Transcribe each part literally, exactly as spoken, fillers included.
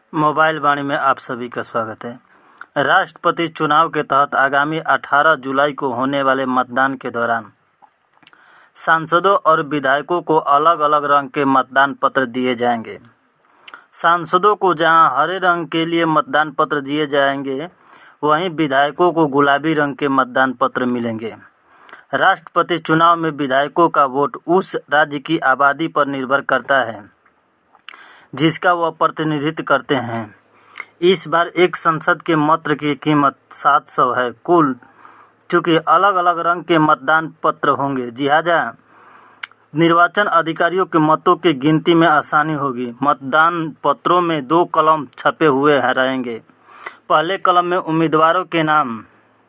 Mobile वाणी में आप सभी का स्वागत है। राष्ट्रपति चुनाव के तहत आगामी अठारह जुलाई को होने वाले मतदान के दौरान सांसदों और विधायकों को अलग अलग रंग के मतदान पत्र दिए जाएंगे। सांसदों को जहां हरे रंग के लिए मतदान पत्र दिए जाएंगे, वहीं विधायकों को गुलाबी रंग के मतदान पत्र मिलेंगे। राष्ट्रपति चुनाव में विधायकों का वोट उस राज्य की आबादी पर निर्भर करता है जिसका वह प्रतिनिधित्व करते हैं। इस बार एक संसद के मत की कीमत सात सौ है। कुल चूंकि अलग अलग रंग के मतदान पत्र होंगे, लिहाजा निर्वाचन अधिकारियों के मतों की गिनती में आसानी होगी। मतदान पत्रों में दो कलम छपे हुए रहेंगे। पहले कलम में उम्मीदवारों के नाम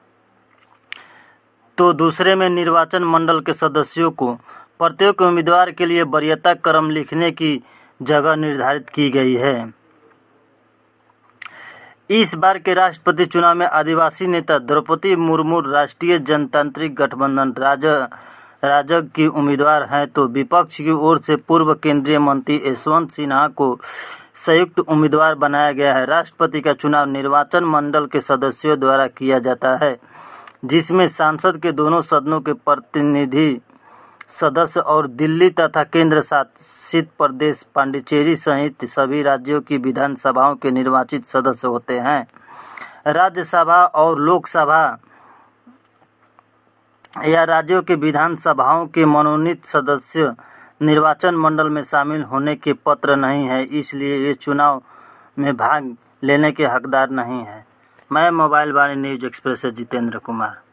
तो दूसरे में निर्वाचन मंडल के सदस्यों को प्रत्येक उम्मीदवार के लिए वरीयता क्रम लिखने की जगह निर्धारित की गई है। इस बार के राष्ट्रपति चुनाव में आदिवासी नेता द्रौपदी मुर्मू राष्ट्रीय जनतांत्रिक गठबंधन राजग की उम्मीदवार हैं, तो विपक्ष की ओर से पूर्व केंद्रीय मंत्री यशवंत सिन्हा को संयुक्त उम्मीदवार बनाया गया है। राष्ट्रपति का चुनाव निर्वाचन मंडल के सदस्यों द्वारा किया जाता है, जिसमें सांसद के दोनों सदनों के प्रतिनिधि सदस्य और दिल्ली तथा केंद्र शासित प्रदेश पांडिचेरी सहित सभी राज्यों की विधानसभाओं के निर्वाचित सदस्य होते हैं। राज्यसभा और लोकसभा या राज्यों के विधानसभाओं के मनोनीत सदस्य निर्वाचन मंडल में शामिल होने के पात्र नहीं है, इसलिए ये चुनाव में भाग लेने के हकदार नहीं है। मैं मोबाइल वाणी न्यूज एक्सप्रेस से जितेंद्र कुमार।